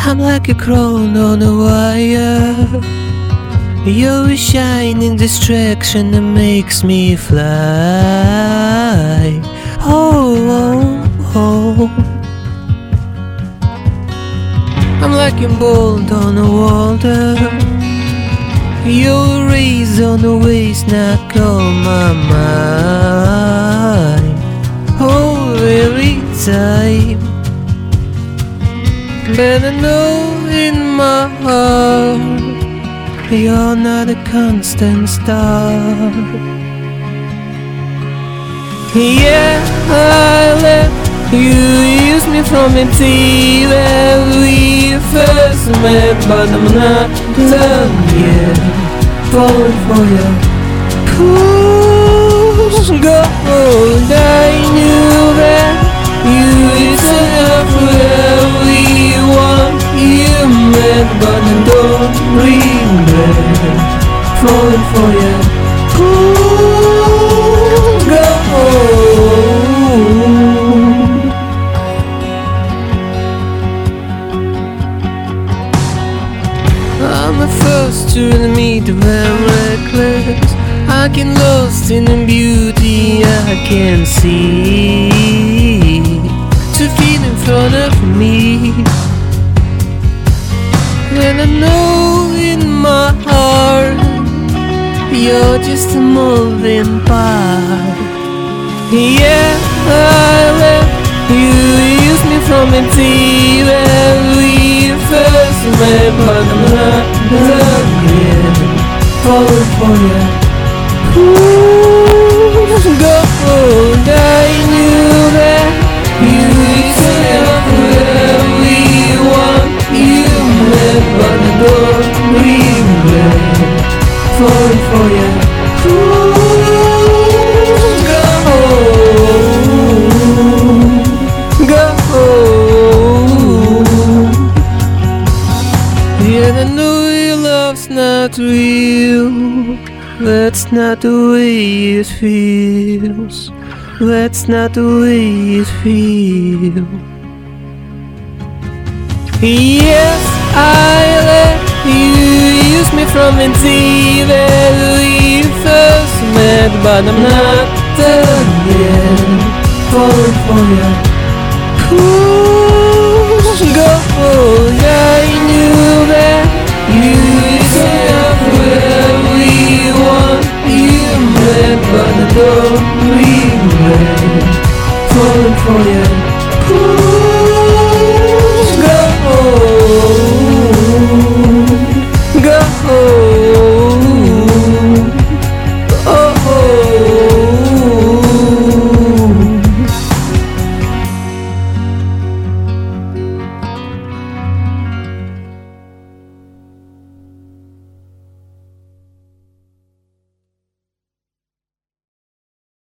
I'm like a crown on a wire. You're a shining distraction that makes me fly. Oh, oh, oh. I'm like a bolt on a water. You're a rays on the waves, knock on my mind. Oh, every time. But I know in my heart you're not a constant star. Yeah, I let you use me from until we first met, but I'm not done yet. Falling for you, push gold. I knew that you isn't up where we want you met, but I don't regret falling for you. Push gold. I'm the first to admit when I'm reckless. I get lost in the beauty I can see, to feel in front of me. And I know in my heart you're just a moving part. Yeah, I let you use me from until we first met, but I'm not done yet. Falling for you, push gold. I knew that you said where we want you met, but I don't regret falling for you. Push gold, gold. Yeah, I know your love's not real. That's not the way it feels. That's not the way it feels. Yes, I let you use me from until we first met, but I'm not done yet. Falling for you, push gold. I knew that you said where we want you met, but I don't